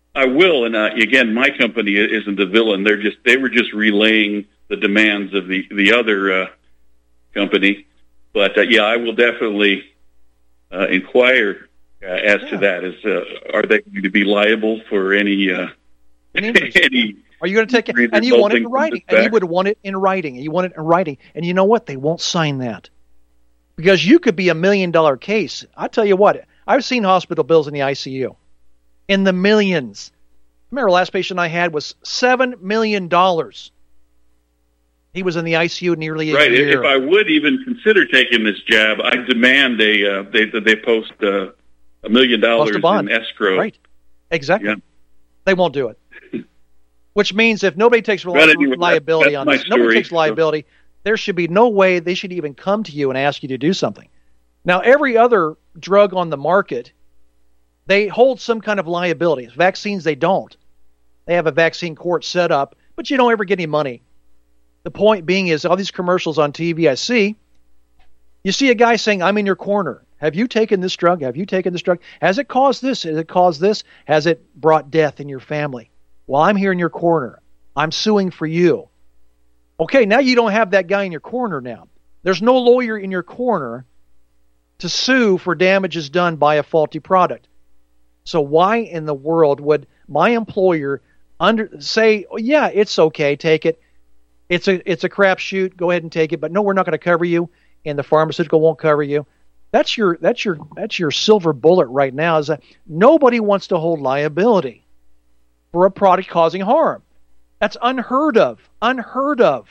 I will, and uh, again, my company isn't the villain. They're just they were just relaying the demands of the the other uh, company. But uh, yeah, I will definitely uh, inquire uh, as yeah. to that. Is uh, are they going to be liable for any uh, any? any Are you going to take it? And you want it in writing, and you would want it in writing, and you want it in writing, and you know what? They won't sign that because you could be a million dollar case. I tell you what, I've seen hospital bills in the I C U in the millions. Remember, the last patient I had was seven million dollars. He was in the I C U nearly a right. year. If I would even consider taking this jab, I demand a uh, they they post uh, a million dollars in escrow. Right. Exactly. Yeah. They won't do it. Which means if nobody takes li- anyway, liability that, on this, this, story, nobody takes liability, so. There should be no way they should even come to you and ask you to do something. Now, every other drug on the market, they hold some kind of liability. Vaccines, they don't. They have a vaccine court set up, but you don't ever get any money. The point being is all these commercials on T V I see, you see a guy saying, I'm in your corner. Have you taken this drug? Have you taken this drug? Has it caused this? Has it caused this? Has it brought death in your family? Well, I'm here in your corner. I'm suing for you. Okay, now you don't have that guy in your corner now. There's no lawyer in your corner to sue for damages done by a faulty product. So why in the world would my employer under say, oh, yeah, it's okay, take it. It's a it's a crapshoot. Go ahead and take it. But no, we're not going to cover you, and the pharmaceutical won't cover you. That's your that's your that's your silver bullet right now. Is that nobody wants to hold liability for a product causing harm. That's unheard of. Unheard of.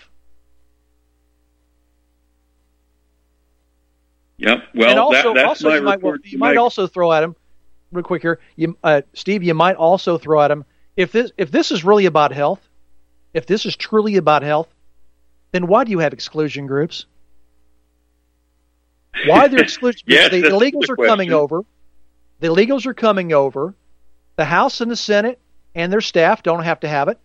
Yep. Well, and also, that, that's also my you might, well, you might make. also throw at him, real quick here, you, uh, Steve, you might also throw at him, if this, if this is really about health, if this is truly about health, then why do you have exclusion groups? Why are there exclusion groups? Yes, the illegals the are question. coming over. The illegals are coming over. The House and the Senate and their staff don't have to have it.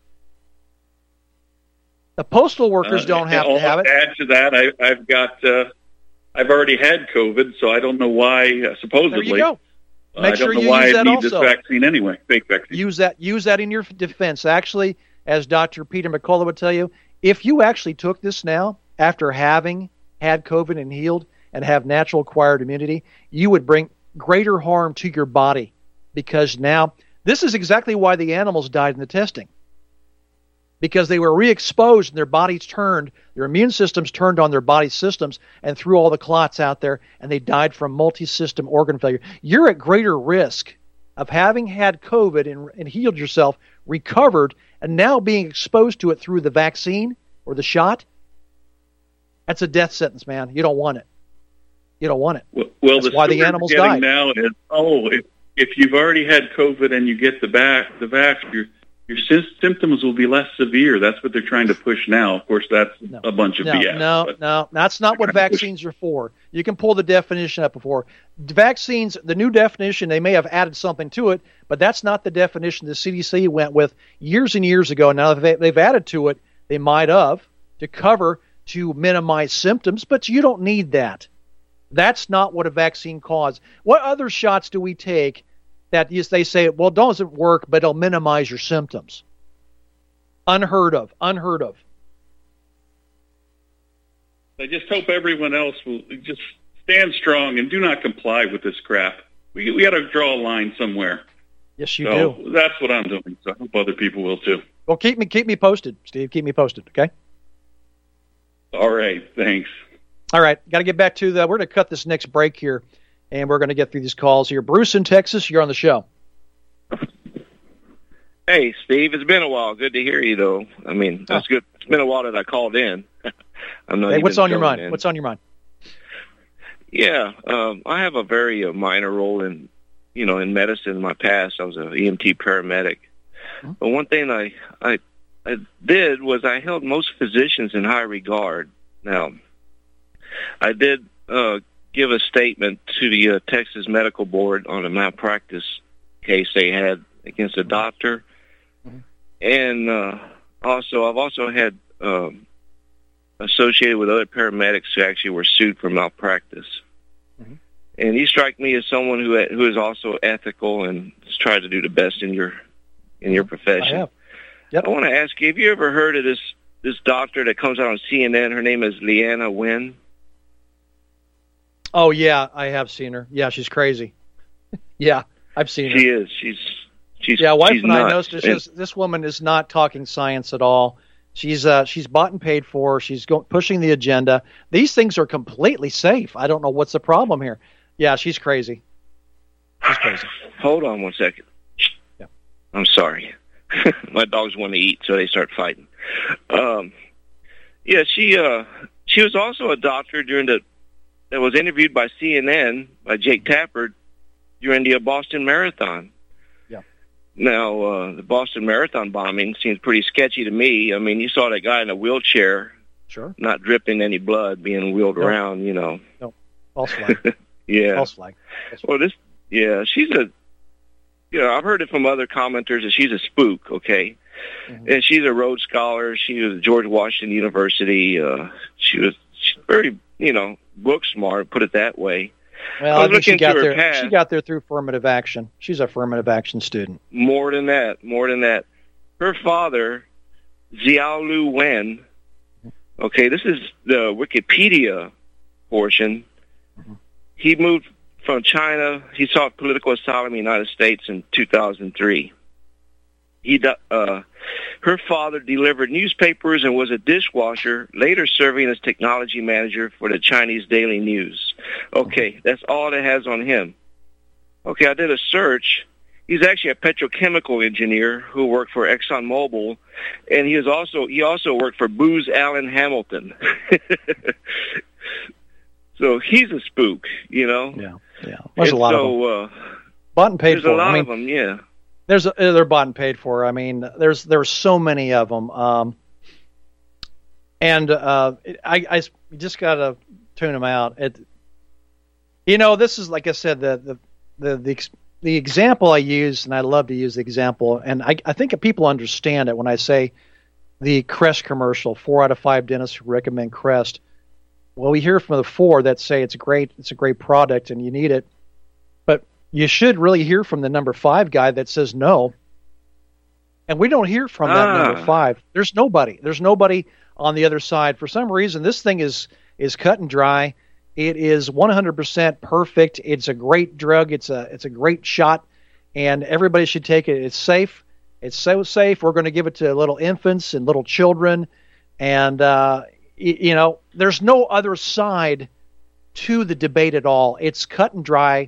The postal workers Uh, don't have I'll to have it. Add to that, I, I've got, uh, I've already had COVID, so I don't know why. Uh, supposedly, There you go. uh, Make I sure don't know you why use I that need also. this vaccine anyway. Fake vaccine. Use that. Use that in your defense. Actually, as Doctor Peter McCullough would tell you, if you actually took this now after having had COVID and healed and have natural acquired immunity, you would bring greater harm to your body because now this is exactly why the animals died in the testing. Because they were re-exposed and their bodies turned, their immune systems turned on their body systems and threw all the clots out there, and they died from multi-system organ failure. You're at greater risk of having had COVID and, and healed yourself, recovered, and now being exposed to it through the vaccine or the shot. That's a death sentence, man. You don't want it. You don't want it. Well, well That's the why the story animals we're getting died. now is, oh, if, if you've already had COVID and you get the vac, the vax, your your sy- symptoms will be less severe. That's what they're trying to push now. Of course, that's No. a bunch of No, B S. no, but- no. That's not what vaccines are for. You can pull the definition up before. Vaccines, the new definition, they may have added something to it, but that's not the definition the C D C went with years and years ago. Now they- they've added to it, they might have, to cover, to minimize symptoms, but you don't need that. That's not what a vaccine causes. What other shots do we take that yes, they say, well, it doesn't work, but it'll minimize your symptoms? Unheard of. Unheard of. I just hope everyone else will just stand strong and do not comply with this crap. We we got to draw a line somewhere. Yes, you so do. That's what I'm doing. So I hope other people will too. Well, keep me keep me posted, Steve. Keep me posted, okay? All right. Thanks. All right. Got to get back to the. We're going to cut this next break here, and we're going to get through these calls here. Bruce in Texas, you're on the show. Hey, Steve, it's been a while. Good to hear you, though. I mean, that's good. It's been a while that I called in. I'm not Hey, even what's on your filling mind? in. What's on your mind? Yeah, um, I have a very uh, minor role in, you know, in medicine in my past. I was an E M T paramedic. Hmm? But one thing I, I, I did was I held most physicians in high regard. Now, I did uh, give a statement to the uh, Texas Medical Board on a malpractice case they had against a doctor. Mm-hmm. And uh, also, I've also had um, associated with other paramedics who actually were sued for malpractice. Mm-hmm. And you strike me as someone who who is also ethical and has tried to do the best in your in your profession. I have. Yep. I want to ask you, have you ever heard of this this doctor that comes out on C N N? Her name is Leana Wen. Oh, yeah, I have seen her. Yeah, she's crazy. Yeah, I've seen her. She is. She's she's Yeah, wife she's and I nuts. noticed this, is- this woman is not talking science at all. She's uh, she's bought and paid for. She's go- pushing the agenda. These things are completely safe. I don't know what's the problem here. Yeah, she's crazy. She's crazy. Hold on one second. Yeah. I'm sorry. My dogs want to eat, so they start fighting. Um, yeah, she uh, she was also a doctor during the that was interviewed by C N N by Jake Tapper during the Boston Marathon. Yeah. Now, uh, the Boston Marathon bombing seems pretty sketchy to me. I mean, you saw that guy in a wheelchair, Sure. not dripping any blood, being wheeled No. around. You know. No. False flag. Yeah. False flag. False flag. Well, this, yeah, she's a, you know, I've heard it from other commenters that she's a spook, okay? Mm-hmm. And she's a Rhodes Scholar. She was at George Washington University. Uh, she was she's very, you know, book smart, put it that way. Well, I I was think she looking got through her there. past. She got there through affirmative action. She's a affirmative action student. More than that, more than that. Her father, Xiaolu Wen, okay, this is the Wikipedia portion. Mm-hmm. He moved from China. He sought political asylum in the United States in two thousand three. He, uh, her father delivered newspapers and was a dishwasher, later serving as technology manager for the Chinese Daily News. Okay, that's all that has on him. Okay, I did a search. He's actually a petrochemical engineer who worked for ExxonMobil, and he is also he also worked for Booz Allen Hamilton. So he's a spook, you know. Yeah, yeah. There's and a lot so, of them. Uh, Bought and paid there's for. a lot I mean, of them, yeah. There's a, they're bought and paid for. I mean, there's there's so many of them. Um, and uh, I, I just got to tune them out. It, you know, this is, like I said, the the the the, the example I use, and I love to use the example, and I, I think people understand it when I say the Crest commercial. Four out of five dentists recommend Crest. Well, we hear from the four that say it's a great, it's a great product, and you need it. But you should really hear from the number five guy that says no. And we don't hear from that Ah. number five. There's nobody. There's nobody on the other side. For some reason, this thing is is cut and dry. It is one hundred percent perfect. It's a great drug. It's a it's a great shot, and everybody should take it. It's safe. It's so safe. We're going to give it to little infants and little children, and uh, y- you know, there's no other side to the debate at all. It's cut and dry.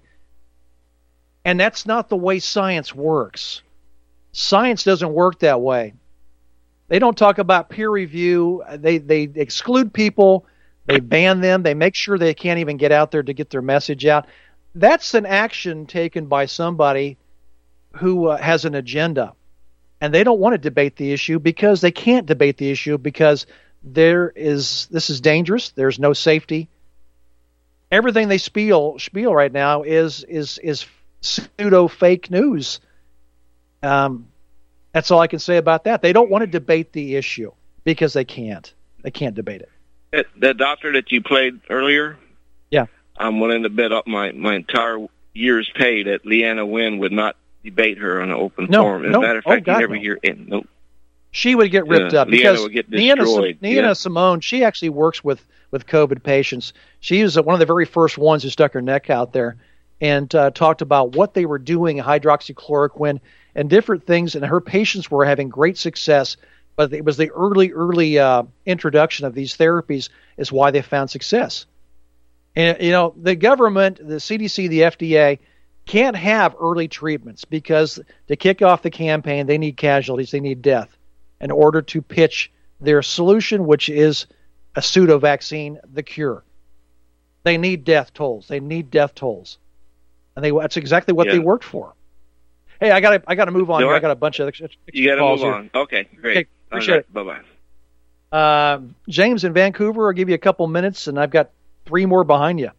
And that's not the way science works. Science doesn't work that way. They don't talk about peer review. They they exclude people. They ban them. They make sure they can't even get out there to get their message out. That's an action taken by somebody who uh, has an agenda. And they don't want to debate the issue because they can't debate the issue because there is this is dangerous. There's no safety. Everything they spiel spiel right now is is is pseudo fake news. Um, that's all I can say about that. They don't want to debate the issue because they can't. They can't debate it. That, that doctor that you played earlier, Yeah. I'm willing to bet up my, my entire year's pay that Leana Wen would not debate her on an open No, forum. As no. a matter of Oh, fact, God, you never no. hear it. Nope. She would get ripped Yeah, up Leanna because would get Nina, destroyed, Nina yeah. Simone, she actually works with, with COVID patients. She was one of the very first ones who stuck her neck out there and uh, talked about what they were doing, hydroxychloroquine and different things, and her patients were having great success. But it was the early, early uh, introduction of these therapies is why they found success. And, you know, the government, the C D C, the F D A, can't have early treatments because to kick off the campaign, they need casualties, they need death in order to pitch their solution, which is a pseudo-vaccine, the cure. They need death tolls. They need death tolls. And they that's exactly what Yeah. they worked for. Hey, I got to I got to move on. No, here. I- I got a bunch of extra, extra You got to calls move here. on. Okay, great. Okay, appreciate it. Bye-bye. Uh, James in Vancouver, I'll give you a couple minutes, and I've got three more behind you.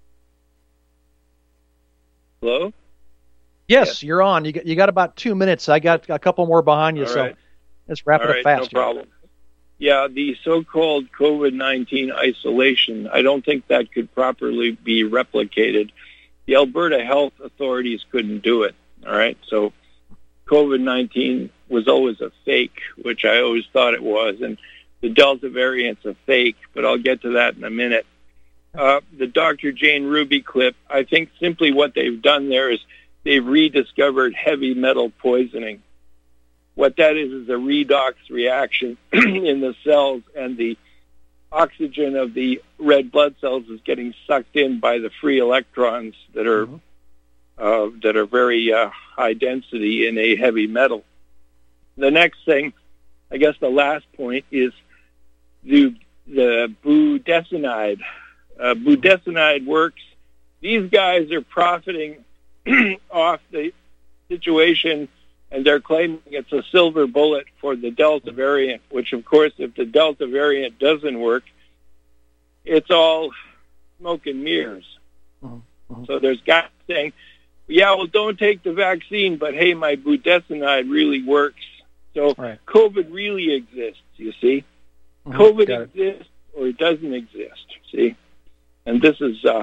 Hello? Yes, you're on. You got, you got about two minutes. I got a couple more behind you, All so right. let's wrap All it up right, fast. no problem. Yeah, the so-called COVID nineteen isolation, I don't think that could properly be replicated. The Alberta health authorities couldn't do it, all right? So COVID nineteen was always a fake, which I always thought it was, and the Delta variant's a fake, but I'll get to that in a minute. Uh, the Doctor Jane Ruby clip, I think simply what they've done there is they've rediscovered heavy metal poisoning. What that is is a redox reaction in the cells, and the oxygen of the red blood cells is getting sucked in by the free electrons that are mm-hmm. uh, that are very uh, high density in a heavy metal. The next thing, I guess the last point, is the the budesonide. Uh, budesonide works. These guys are profiting off the situation, and they're claiming it's a silver bullet for the Delta variant, which, of course, if the Delta variant doesn't work, it's all smoke and mirrors. Mm-hmm. So there's guys saying, yeah, well, don't take the vaccine, but, hey, my budesonide really works. So right. COVID really exists, you see. Mm-hmm. COVID exists or it doesn't exist, see. And this is uh,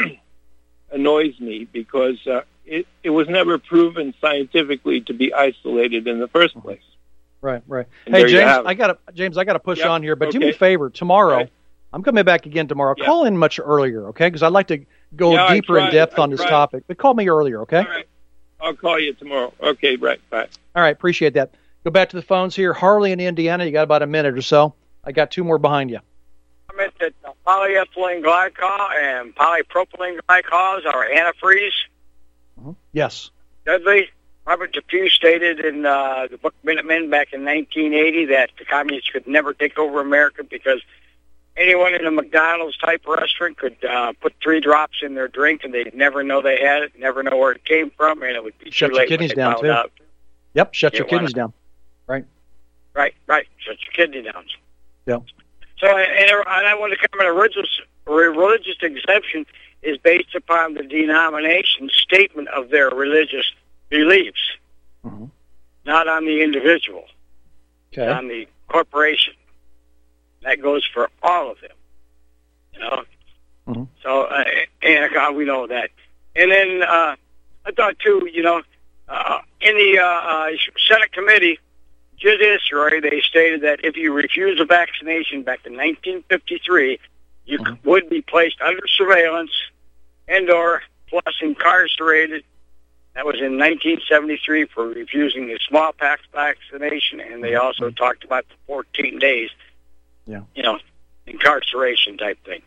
annoys me because uh, it, it was never proven scientifically to be isolated in the first place. Right, right. And hey, James, I got to James, I got to push yep. on here, but okay. do me a favor. Tomorrow, right. I'm coming back again tomorrow. Yep. Call in much earlier, okay? Because I'd like to go yeah, deeper in depth I on this tried. topic. But call me earlier, okay? All right. I'll call you tomorrow. Okay, right, bye. All right, appreciate that. Go back to the phones here. Harley in Indiana, you got about a minute or so. I got two more behind you. That polyethylene glycol and polypropylene glycols are antifreeze. Mm-hmm. Yes. Dudley, Robert Depew stated in uh, the book Minutemen back in nineteen eighty that the communists could never take over America because anyone in a McDonald's type restaurant could uh, put three drops in their drink and they'd never know they had it, never know where it came from, and it would be shut too your late kidneys when they down found too. out. Yep, shut You your kidneys down. Right. Right, right. Shut your kidney down. Yep. So, and, and I want to comment, a religious, a religious exemption is based upon the denomination's statement of their religious beliefs, mm-hmm. not on the individual, okay. on the corporation. That goes for all of them, you know. Mm-hmm. So, uh, and God, we know that. And then uh, I thought, too, you know, uh, in the uh, uh, Senate committee, judiciary, they stated that if you refuse a vaccination back in nineteen fifty-three, you mm-hmm. would be placed under surveillance and or plus incarcerated. That was in nineteen seventy-three for refusing the smallpox vaccination, and they also mm-hmm. talked about the fourteen days, yeah, you know, incarceration type thing.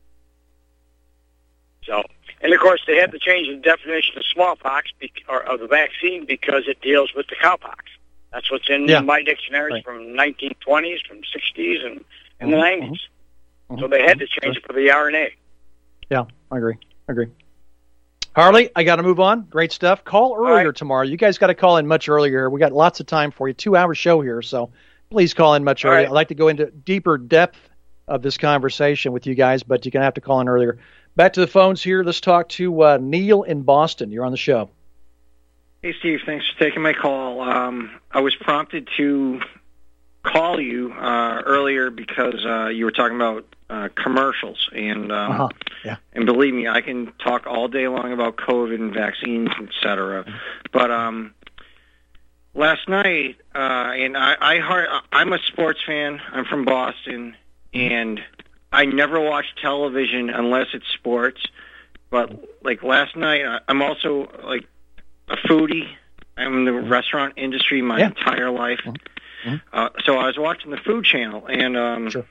So, and of course, they had to change the definition of smallpox be- or of the vaccine because it deals with the cowpox. That's what's in yeah. my dictionaries right. from nineteen twenties, from sixties, and in mm-hmm. the nineties. Mm-hmm. So they had to change it for the R N A. Yeah, I agree. I agree. Harley, I got to move on. Great stuff. Call earlier right. tomorrow. You guys got to call in much earlier. We got lots of time for you. Two-hour show here, so please call in much All earlier. right. I'd like to go into deeper depth of this conversation with you guys, but you're going to have to call in earlier. Back to the phones here. Let's talk to uh, Neil in Boston. You're on the show. Hey, Steve. Thanks for taking my call. Um, I was prompted to call you uh, earlier because uh, you were talking about uh, commercials, and um, uh-huh. yeah. and believe me, I can talk all day long about COVID and vaccines, et cetera. Mm-hmm. But um, last night, uh, and I, I heard, I'm a sports fan. I'm from Boston, and I never watch television unless it's sports. But like last night, I'm also like a foodie. I'm in the restaurant industry my yeah. entire life. Mm-hmm. Uh, so I was watching the Food Channel, and um, sure.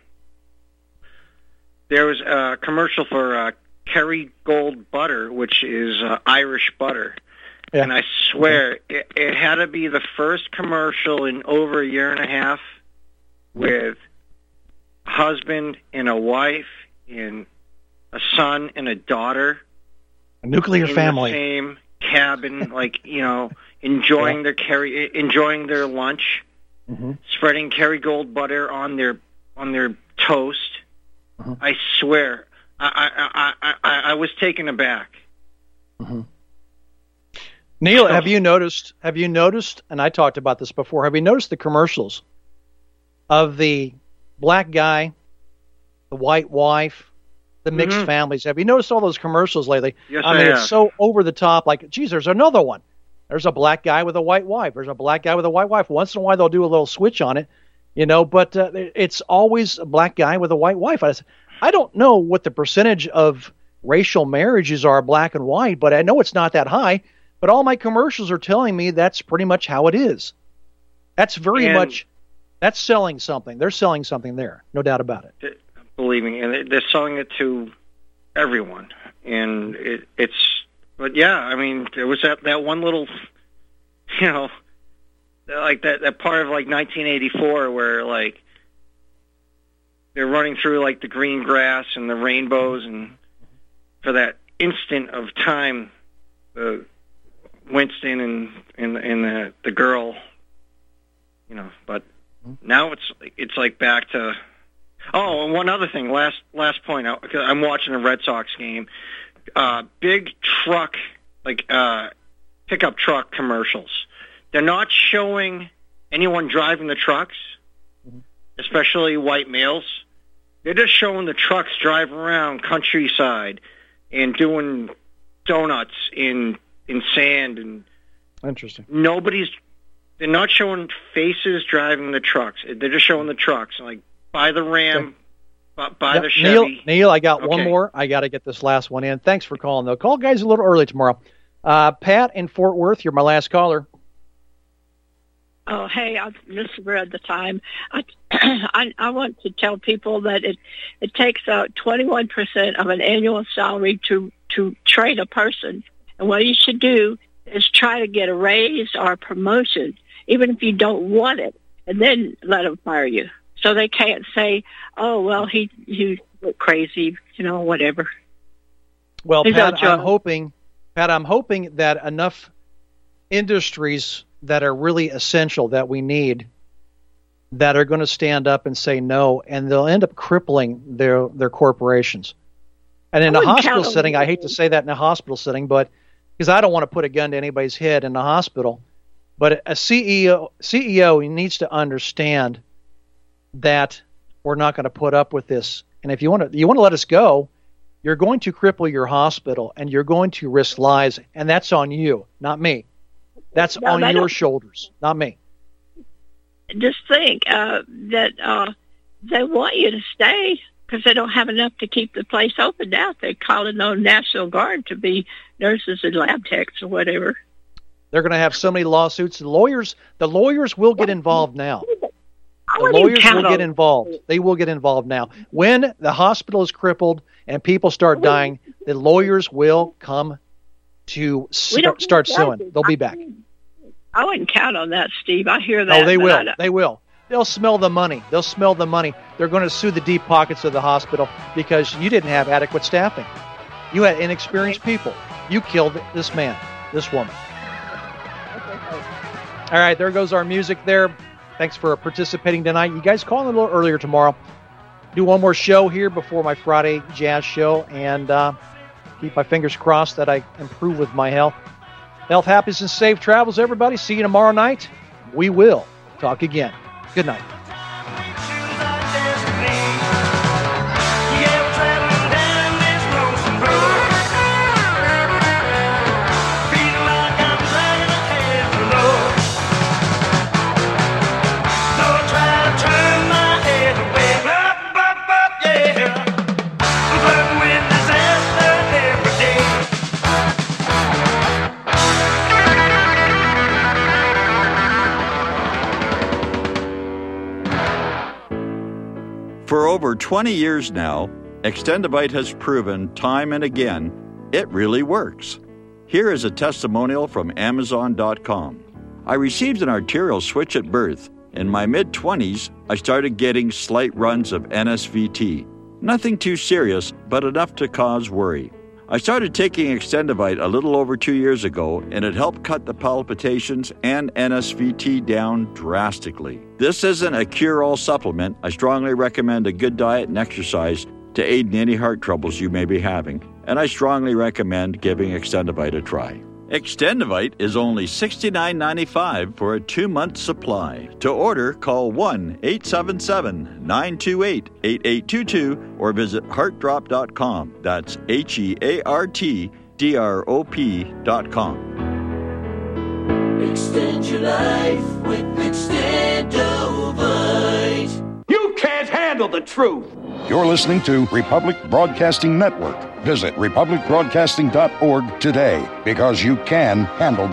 there was a commercial for uh, Kerrygold butter, which is uh, Irish butter. Yeah. And I swear, mm-hmm. it, it had to be the first commercial in over a year and a half with a husband and a wife and a son and a daughter. A nuclear in family. The same cabin, like, you know, enjoying yeah. their Kerry, enjoying their lunch, mm-hmm. spreading Kerrygold butter on their on their toast. Mm-hmm. I swear, I I, I I I was taken aback. Mm-hmm. Neil, have you noticed? Have you noticed? And I talked about this before. Have you noticed the commercials of the black guy, the white wife, the mixed mm-hmm. families? Have you noticed all those commercials lately? Yes, I mean, I it's have. so over the top. Like, geez, there's another one. There's a black guy with a white wife. There's a black guy with a white wife. Once in a while, they'll do a little switch on it, you know, but uh, it's always a black guy with a white wife. I, I don't know what the percentage of racial marriages are black and white, but I know it's not that high. But all my commercials are telling me that's pretty much how it is. That's very and much, that's selling something. They're selling something there, no doubt about it. Believe me, and they're selling it to everyone. And it, it's, but yeah, I mean, there was that, that one little, you know, like that, that part of like nineteen eighty-four where like they're running through like the green grass and the rainbows, and for that instant of time, uh, Winston and and, and the, the girl, you know, but now it's it's like back to. Oh, and one other thing, last last point. I, I'm watching a Red Sox game. Uh, big truck, like uh, pickup truck commercials. They're not showing anyone driving the trucks, especially white males. They're just showing the trucks drive around countryside and doing donuts in in sand and. Interesting. Nobody's. They're not showing faces driving the trucks. They're just showing the trucks. Like buy the Ram, okay. buy yep. the Chevy. Neil, Neil, I got okay. one more. I got to get this last one in. Thanks for calling though. Call guys a little early tomorrow. Uh, Pat in Fort Worth, you're my last caller. Oh, hey, I've misread the time. I, I, I want to tell people that it it takes uh, twenty-one percent of an annual salary to, to train a person. And what you should do is try to get a raise or a promotion, even if you don't want it, and then let them fire you. So they can't say, oh, well, he, he went crazy, you know, whatever. Well, He's Pat, I'm hoping, Pat, I'm hoping that enough industries that are really essential that we need that are going to stand up and say no, and they'll end up crippling their their corporations. And in a hospital setting, I hate to say that in a hospital setting, but because I don't want to put a gun to anybody's head in the hospital, but a C E O C E O needs to understand that we're not going to put up with this. And if you want to you want to let us go, you're going to cripple your hospital and you're going to risk lives, and that's on you, not me. That's no, on your don't. shoulders, not me. Just think uh, that uh, they want you to stay because they don't have enough to keep the place open now. They're calling on National Guard to be nurses and lab techs or whatever. They're going to have so many lawsuits. The lawyers, the lawyers will get involved now. The wouldn't even lawyers count will on- get involved. They will get involved now. When the hospital is crippled and people start dying, the lawyers will come to We don't st- start need suing. judges. They'll be back. I wouldn't count on that, Steve. I hear that. Oh, they but will. I don't- They will. They'll smell the money. They'll smell the money. They're going to sue the deep pockets of the hospital because you didn't have adequate staffing. You had inexperienced people. You killed this man, this woman. All right, there goes our music there. Thanks for participating tonight. You guys call in a little earlier tomorrow. Do one more show here before my Friday jazz show, and uh, keep my fingers crossed that I improve with my health. Health, happiness, and safe travels, everybody. See you tomorrow night. We will talk again. Good night. For over twenty years now, Extendivite has proven time and again it really works. Here is a testimonial from Amazon dot com. I received an arterial switch at birth. In my mid-twenties, I started getting slight runs of N S V T. Nothing too serious, but enough to cause worry. I started taking Extendivite a little over two years ago, and it helped cut the palpitations and N S V T down drastically. This isn't a cure-all supplement. I strongly recommend a good diet and exercise to aid in any heart troubles you may be having, and I strongly recommend giving Extendivite a try. Extendivite is only sixty-nine ninety-five for a two-month supply. To order, call one eight seven seven, nine two eight, eight eight two two or visit heart drop dot com. That's H E A R T D R O P dot com. Extend your life with Extendovite. You can't handle the truth. You're listening to Republic Broadcasting Network. Visit republic broadcasting dot org today, because you can handle